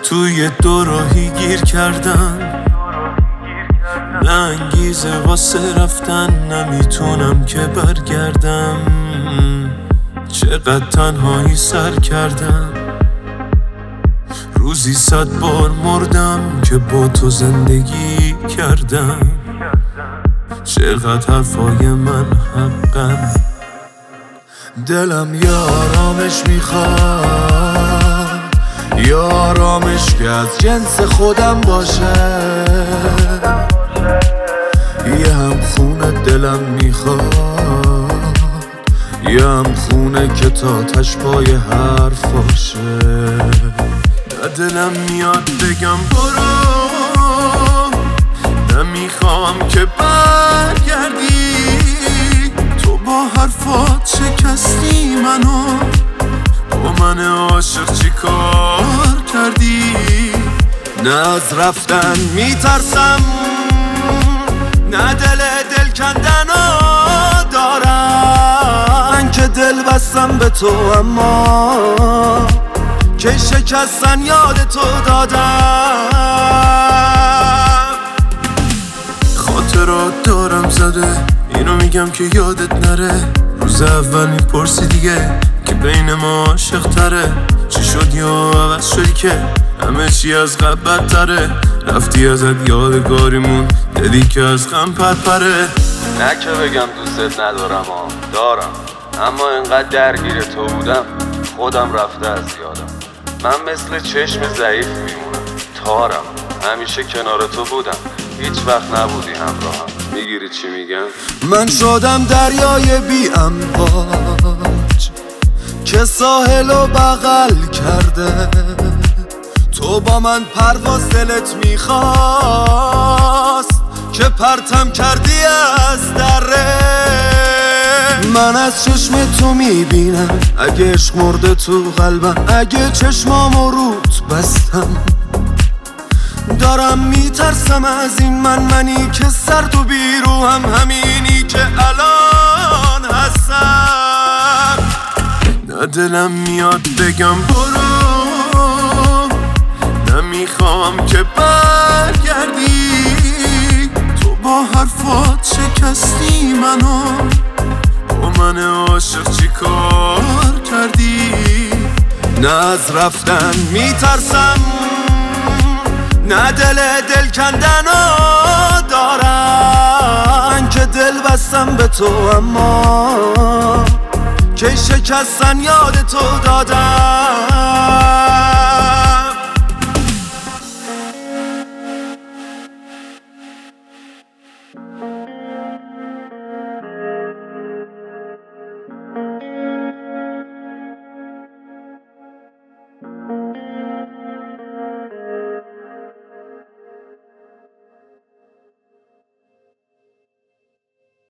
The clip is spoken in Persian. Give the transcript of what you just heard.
توی دو راهی گیر کردم، نه انگیزه واسه رفتن، نمیتونم که برگردم. چقدر تنهایی سر کردم، روزی 100 بار مردم که با تو زندگی کردم. چقدر حرفای من حقم، دلم یه آرامش میخواد، یه آرامش که از جنس خودم باشه. یه هم خونه دلم میخواد، یه هم خونه که تا تشپای حرفاشه. دلم میاد بگم برو، نمیخوام که برگردی. تو با حرفات شکستی منو، با من عاشق چی کار کردی؟ نه از رفتن میترسم، نه دل کندنو دارم. من که دل بستم به تو، اما که شکستن یاد تو دادم. خاطرات دارم زده، اینو میگم که یادت نره. روز اول میپرسی دیگه که بین ما عاشق تره. چی شد یا عوض شدی که همه چی از قبل بدتره؟ رفتی ازت یادگاریمون، دیدی که از غم پرپره. نه که بگم دوستت ندارم، دارم، اما انقدر درگیر تو بودم خودم رفته از یادم. من مثل چشم ضعیف میمونم، تارم، همیشه کنار تو بودم، هیچ وقت نبودی همراهم. میگیری چی میگم؟ من شدم دریای بی امواج که ساحلو بغل کرده. تو با من پرواز دلت میخواست که پرتم کردی از دره. من از چشم تو میبینم اگه عشق مرده تو قلبم، اگه چشمامو روت بستم. دارم میترسم از این منی که سرد و بیروهم، همینی که الان هستم. نه دلم میاد بگم برو، نمیخوام که برگردی. تو با حرفات شکستی منو، با من عاشق چی کار کردی؟ نه از رفتن میترسم، نه دل کندنو دارم. من که دل بستم به تو، اما که شکستن یاد تو دادم.